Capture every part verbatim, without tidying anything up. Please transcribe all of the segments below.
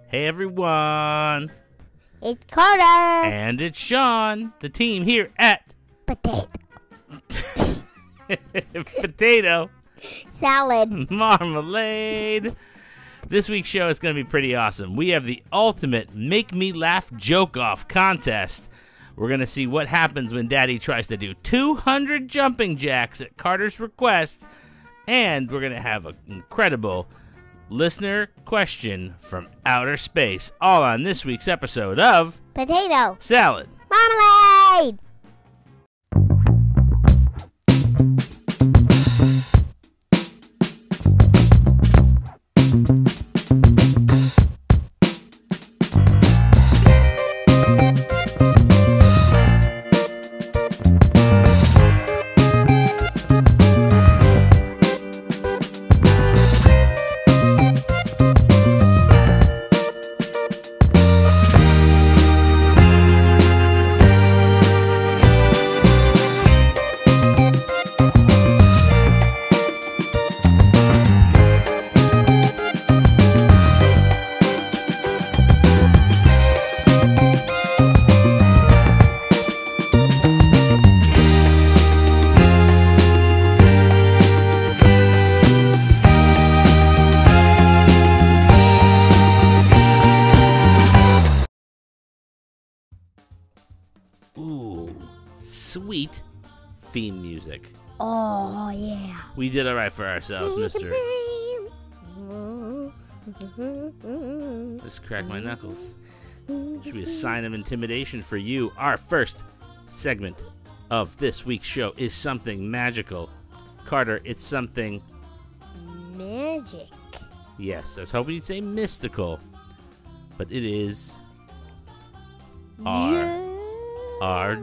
Hey everyone! It's Carter! And it's Sean, the team here at Potato. Potato Salad. Marmalade. This week's show is going to be pretty awesome. We have the ultimate Make Me Laugh Joke Off contest. We're going to see what happens when Daddy tries to do two hundred jumping jacks at Carter's request. And we're going to have an incredible listener question from outer space, all on this week's episode of Potato. Salad Marmalade. Ooh, sweet theme music. Oh, yeah. We did all right for ourselves, mister. Just crack my knuckles. Should be a sign of intimidation for you. Our first segment of this week's show is something magical. Carter, it's something... Magic. Yes, I was hoping you'd say mystical. But it is... Our... Yeah. Our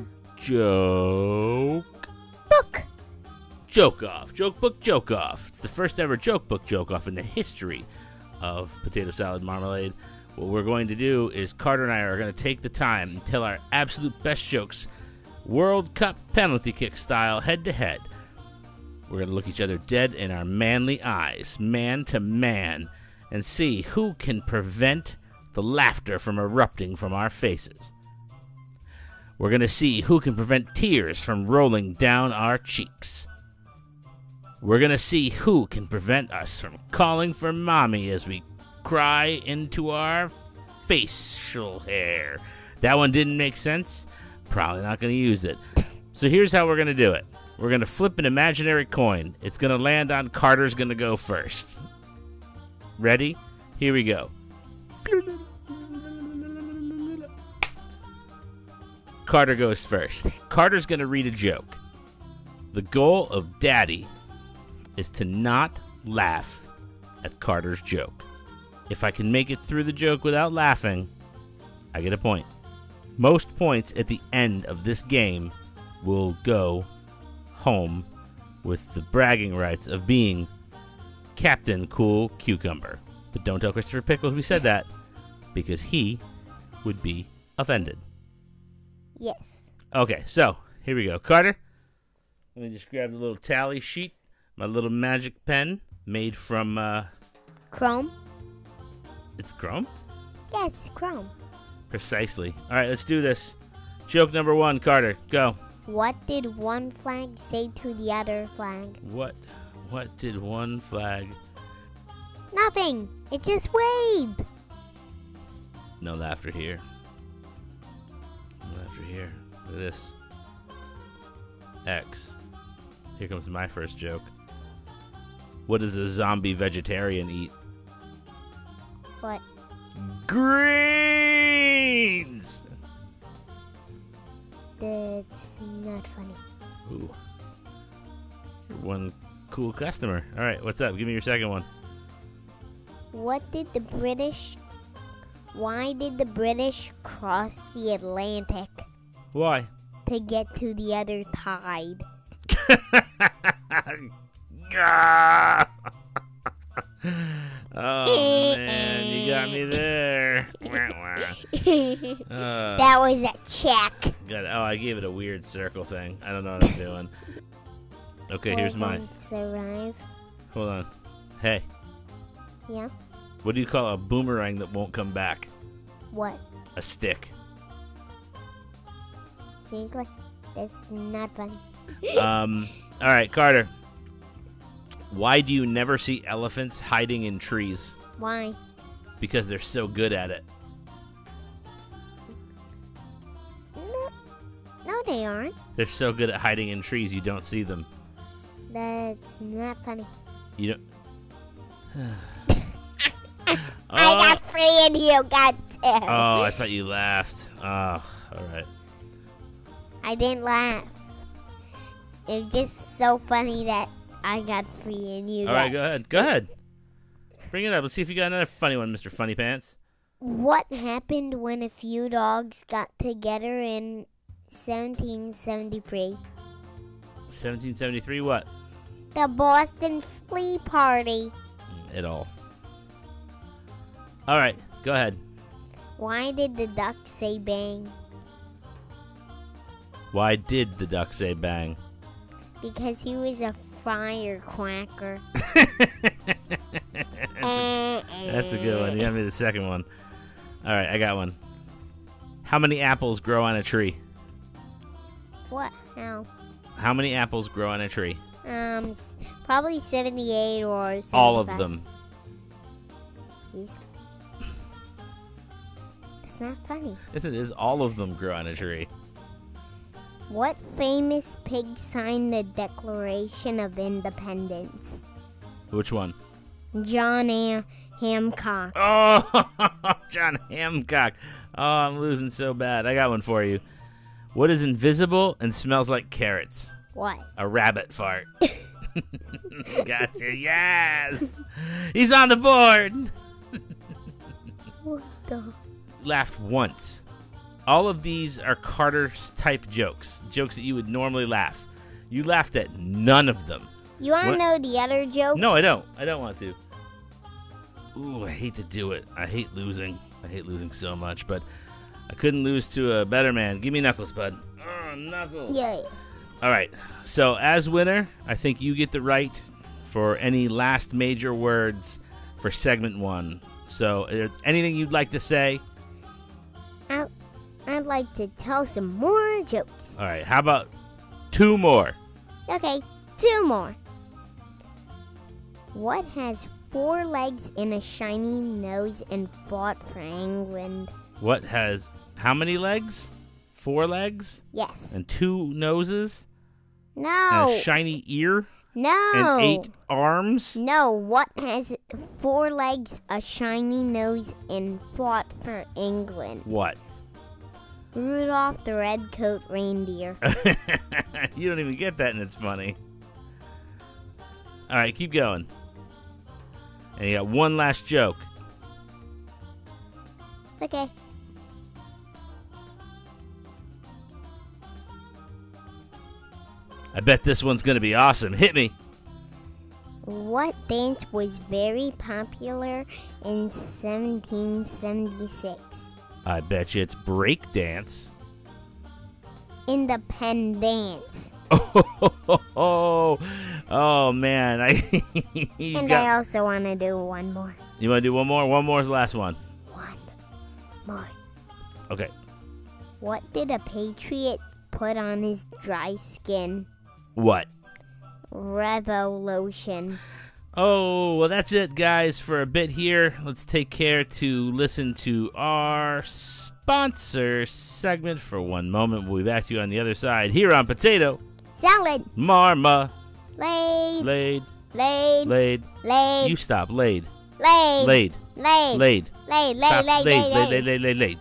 joke Book. joke off. Joke book joke off. It's the first ever joke book joke off in the history of Potato Salad Marmalade. What we're going to do is Carter and I are going to take the time and tell our absolute best jokes, World Cup penalty kick style, head to head. We're going to look each other dead in our manly eyes, man to man, and see who can prevent the laughter from erupting from our faces. We're going to see who can prevent tears from rolling down our cheeks. We're going to see who can prevent us from calling for mommy as we cry into our facial hair. That one didn't make sense. Probably not going to use it. So here's how we're going to do it. We're going to flip an imaginary coin. It's going to land on Carter's going to go first. Ready? Here we go. Carter goes first. Carter's going to read a joke. The goal of Daddy is to not laugh at Carter's joke. If I can make it through the joke without laughing, I get a point. Most points at the end of this game will go home with the bragging rights of being Captain Cool Cucumber. But don't tell Christopher Pickles we said that, because he would be offended. Yes. Okay, so here we go. Carter, let me just grab the little tally sheet, my little magic pen made from, uh... Chrome? It's chrome? Yes, Chrome. Precisely. All right, let's do this. Joke number one, Carter, go. What did one flag say to the other flag? What, what did one flag... Nothing. It just waved. No laughter here. No laughter here. Look at this. X. Here comes my first joke. What does a zombie vegetarian eat? What? Greens! That's not funny. Ooh. You're one cool customer. All right, what's up? Give me your second one. What did the British... Why did the British cross the Atlantic? Why? To get to the other tide. Oh, man, you got me there. uh, That was a check. got, oh, I gave it a weird circle thing. I don't know what I'm doing. Okay, here's mine. Arrive. Hold on. Hey, Yeah. What do you call a boomerang that won't come back? What? A stick. Seriously? That's not funny. Um. All right, Carter. Why do you never see elephants hiding in trees? Why? Because they're so good at it. No, no, they aren't. They're so good at hiding in trees, you don't see them. That's not funny. You don't. I got free in you, God damn. Oh, I thought you laughed. Oh, all right. I didn't laugh. It was just so funny that I got free and you All got... right, go ahead. Go ahead. Bring it up. Let's see if you got another funny one, Mister Funny Pants. What happened when a few dogs got together in seventeen seventy-three? seventeen seventy-three, what? The Boston Flea Party. It all. All right, go ahead. Why did the duck say bang? Why did the duck say bang? Because he was a firecracker. That's a good one. You got me the second one. All right, I got one. How many apples grow on a tree? What? How? How many apples grow on a tree? Um, s- probably seventy-eight or seventy-five. All of them. Jeez. It's not funny. Yes, it is. All of them grow on a tree. What famous pig signed the Declaration of Independence? Which one? John A. Hancock. Oh, John Hancock. Oh, I'm losing so bad. I got one for you. What is invisible and smells like carrots? What? A rabbit fart. Gotcha. Yes. He's on the board. What the? Laughed once. All of these are Carter's type jokes. Jokes that you would normally laugh. You laughed at none of them. You want to What? know the other jokes? No, I don't. I don't want to. Ooh, I hate to do it. I hate losing. I hate losing so much, but I couldn't lose to a better man. Give me Knuckles, bud. Oh, Knuckles. Yeah. All right. So, as winner, I think you get the right for any last major words for segment one. So, uh, anything you'd like to say? I, I'd like to tell some more jokes. All right. How about two more? Okay, two more. What has four legs and a shiny nose and fought for England? What has how many legs? Four legs? Yes. And two noses? And No. a shiny ear? No. And eight arms? No, what has four legs, a shiny nose, and fought for England? What? Rudolph the Red-Coat Reindeer. You don't even get that, and it's funny. All right, keep going. And you got one last joke. Okay. I bet this one's going to be awesome. Hit me. What dance was very popular in seventeen seventy-six? I bet you it's break dance. Independence. Oh, oh, oh man. I you And got- I also want to do one more. You want to do one more? One more is the last one. One more. Okay. What did a patriot put on his dry skin? What? Revolution. Oh, well, that's it, guys, for a bit here. Let's take care to listen to our sponsor segment for one moment. We'll be back to you on the other side here on Potato Salad. Marma. Laid. Laid, Laid. laid. Laid. You stop. Laid, Laid. laid, Laid. laid. Laid. Laid. Stop. Laid. Laid, Laid. laid, Laid. laid, laid, laid.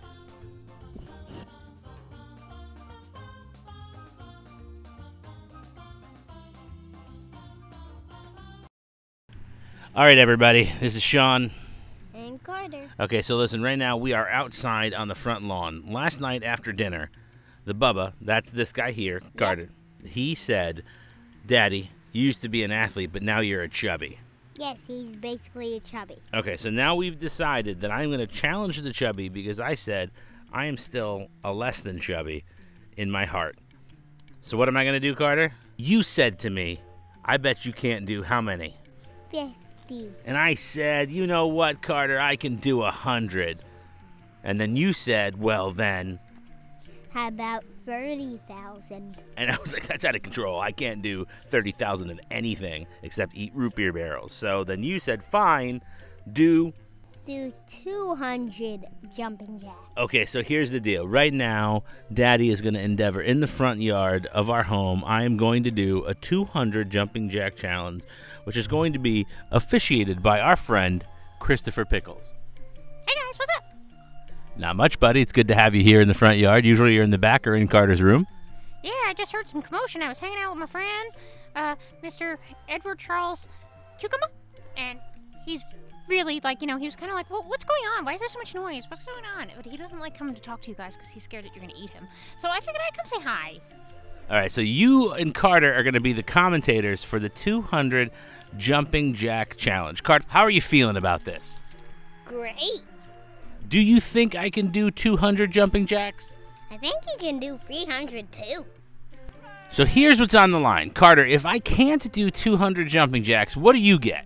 All right, everybody. This is Sean. And Carter. Okay, so listen, right now we are outside on the front lawn. Last night after dinner, the Bubba, that's this guy here, Carter, he said, Daddy, you used to be an athlete, but now you're a chubby. Yes, he's basically a chubby. Okay, so now we've decided that I'm going to challenge the chubby because I said I am still a less than chubby in my heart. So what am I going to do, Carter? You said to me, I bet you can't do how many? fifty. And I said, you know what, Carter, I can do one hundred. And then you said, well, then. How about thirty thousand? And I was like, that's out of control. I can't do thirty thousand in anything except eat root beer barrels. So then you said, fine, do. Do two hundred jumping jacks. Okay, so here's the deal. Right now, Daddy is going to endeavor in the front yard of our home. I am going to do a two hundred jumping jack challenge, which is going to be officiated by our friend, Christopher Pickles. Hey guys, what's up? Not much, buddy. It's good to have you here in the front yard. Usually you're in the back or in Carter's room. Yeah, I just heard some commotion. I was hanging out with my friend, uh, Mister Edward Charles Cucumber, and he's really, like, you know, he was kind of like, well, what's going on? Why is there so much noise? What's going on? But he doesn't like coming to talk to you guys because he's scared that you're going to eat him. So I figured I'd come say hi. All right, so you and Carter are going to be the commentators for the two hundred jumping jack challenge. Carter, how are you feeling about this? Great. Do you think I can do two hundred jumping jacks? I think you can do three hundred too. So here's what's on the line. Carter, if I can't do two hundred jumping jacks, what do you get?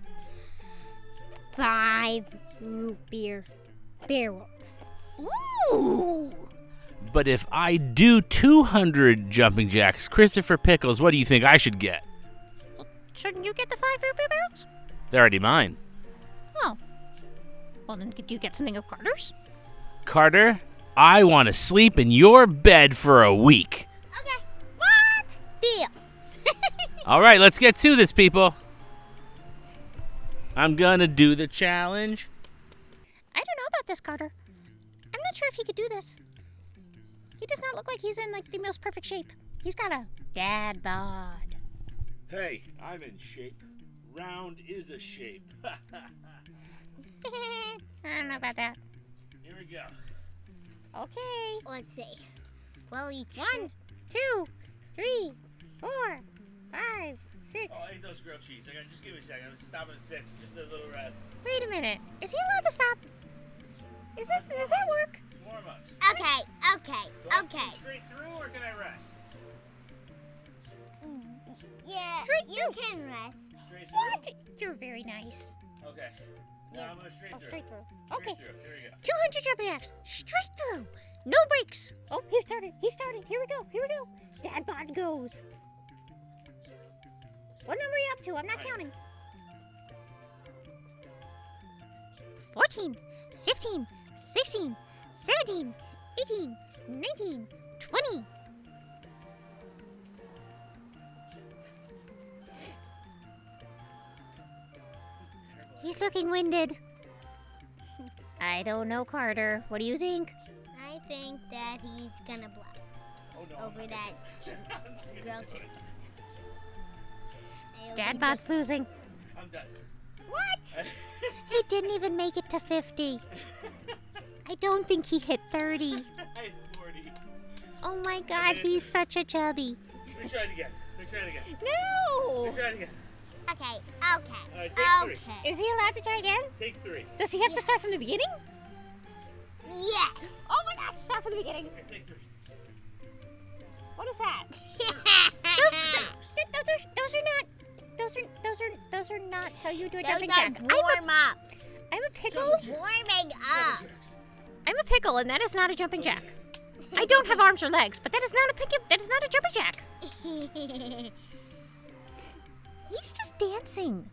Five root beer barrels. Ooh! But if I do two hundred jumping jacks, Christopher Pickles, what do you think I should get? Shouldn't you get the five root beer barrels? They're already mine. Oh. Well, then could you get something of Carter's? Carter, I want to sleep in your bed for a week. Okay. What? Deal. All right, let's get to this, people. I'm going to do the challenge. I don't know about this, Carter. I'm not sure if he could do this. He does not look like he's in, like, the most perfect shape. He's got a dad bod. Hey, I'm in shape. Round is a shape. I don't know about that. Here we go. Okay. Let's see. Well, each One, two, three, four, five, six. Oh, I ate those grilled cheese. I got, just give me a second. I'm stopping at six. Just a little rest. Wait a minute. Is he allowed to stop? Is this, does that work? Warm-ups. Okay, okay, Do I okay. go straight through or can I rest? Yeah, Straight you through. can rest. Straight through? What? You're very nice. Okay. Now Yeah. I'm going straight Oh, through. straight through. Straight Okay. through. Here we go. two hundred jumping jacks. Straight through. No breaks. Oh, he started. He started. Here we go. Here we go. Dad bod goes. What number are you up to? I'm not Right. counting. fourteen, fifteen, sixteen, seventeen, eighteen, nineteen, twenty. He's looking winded. I don't know, Carter. What do you think? I think that he's gonna blow Oh, no. over that grilled cheese. It'll Dad be bod's losing. I'm done. What? He didn't even make it to fifty. I don't think he hit thirty. I'm forty. Oh my god, he's such a chubby. Let me try it again. Let me try it again. No! Let me try it again. Okay, okay, All right, take three. okay. Is he allowed to try again? Take three. Does he have to start from the beginning? Yes. Oh my gosh, start from the beginning. Here, take three. What is that? Those, those, those, are, those are not. Those are those are those are not how you do a Those jumping are jack. I'm a, warm-ups. I'm a pickle. Warming up. I'm a pickle, and that is not a jumping jack. I don't have arms or legs, but that is not a pick. That is not a jumping jack. He's just dancing.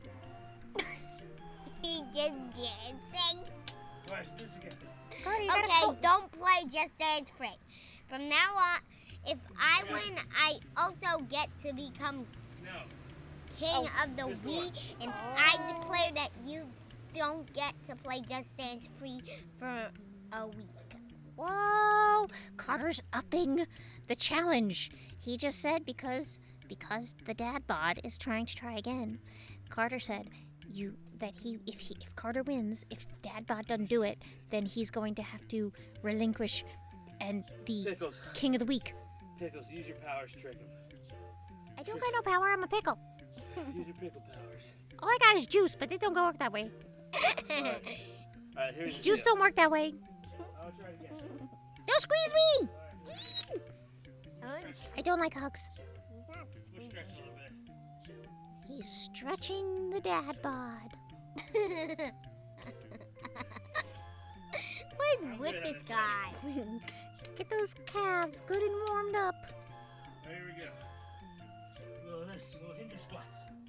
He just dancing. All right, let's do this again. Carter, you gotta Okay, pull- don't play Just Dance Free. From now on, if I win, I also get to become No. king Oh, of the this Wii, one. and I declare that you don't get to play Just Dance Free for a week. Whoa! Carter's upping the challenge. He just said because because the dad bod is trying to try again. Carter said you that he if he if Carter wins, if dad bod doesn't do it, then he's going to have to relinquish and the Pickles. king of the week. Pickles, use your powers, trick him. I don't got no power. I'm a pickle. Use your pickle powers. All I got is juice, but it don't go work that way. All right, here's the Juice deal. don't work that way. I'll try it again. Don't squeeze me. Oh, it's- I don't like hugs. he's not We'll squeezing. stretch a little bit. He's stretching the dad bod. What is with this guy? Get those calves good and warmed up. Here we go. Little this, little Hindu squats.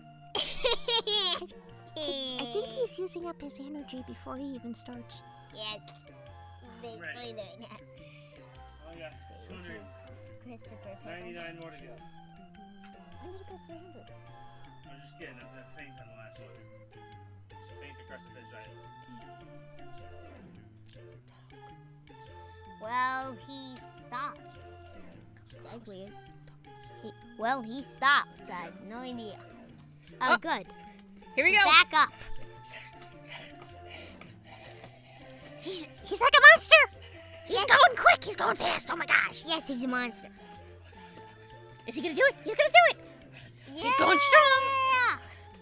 I think he's using up his energy before he even starts. Yes. Basically Right. doing that. Oh yeah, two hundred Christopher Pickles. ninety-nine more to go. When did it go three hundred? I was just kidding. I was gonna faint on the last one. Just faint across the finish line. Well, he stopped. That's weird. He, well, he stopped. I have no idea. Oh, Oh. good. Here we go. Back up. He's he's like a monster. He's Yes. going quick. He's going fast. Oh my gosh. Yes, he's a monster. Is he gonna do it? He's gonna do it. He's going strong. Yeah.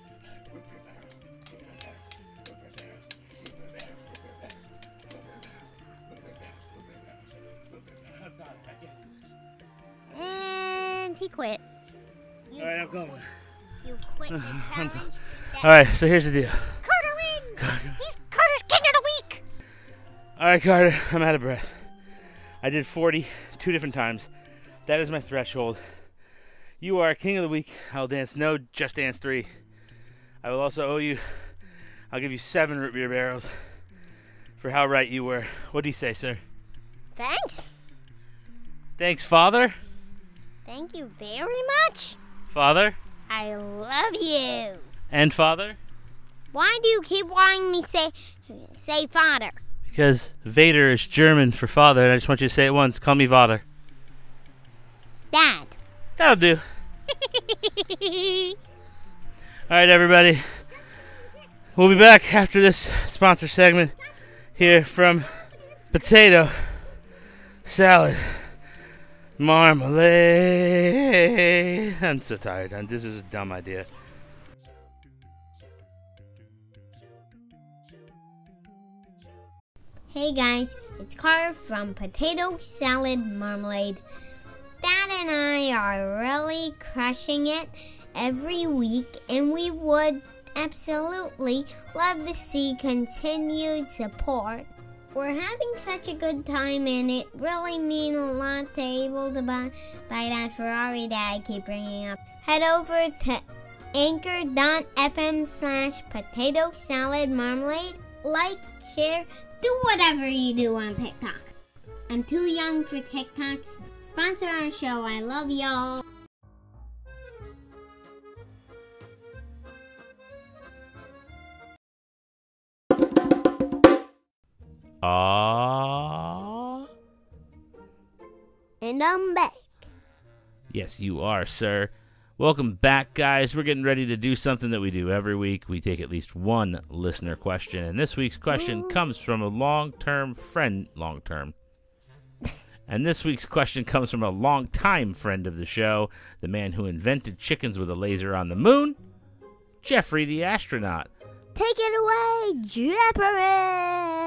And he quit. You, All right, I'm going. you quit the challenge. That- All right, so here's the deal. Carter wins. He's Carter's king of the week. All right, Carter, I'm out of breath. I did forty two different times. That is my threshold. You are king of the week. I'll dance no Just Dance three. I will also owe you, I'll give you seven root beer barrels for how right you were. What do you say, sir? Thanks. Thanks, Father. Thank you very much. Father I love you. and Father. Why do you keep wanting me say say father? Because Vader is German for father, and I just want you to say it once. Call me Vader. Dad. That'll do. All right, everybody. We'll be back after this sponsor segment here from Potato Salad Marmalade. I'm so tired. and This is a dumb idea. Hey guys, it's Carter from Potato Salad Marmalade. Dad and I are really crushing it every week, and we would absolutely love to see continued support. We're having such a good time, and it really means a lot to able to buy, buy that Ferrari that I keep bringing up. Head over to anchor.fm slash potato salad marmalade. Like, share, do whatever you do on TikTok. I'm too young for TikToks. Sponsor our show. I love y'all. Aww. And I'm back. Yes, you are, sir. Welcome back, guys. We're getting ready to do something that we do every week. We take at least one listener question, and this week's question comes from a long-term friend, long-term. And this week's question comes from a long-time friend of the show, the man who invented chickens with a laser on the moon, Jeffrey the astronaut. Take it away, Jeffrey.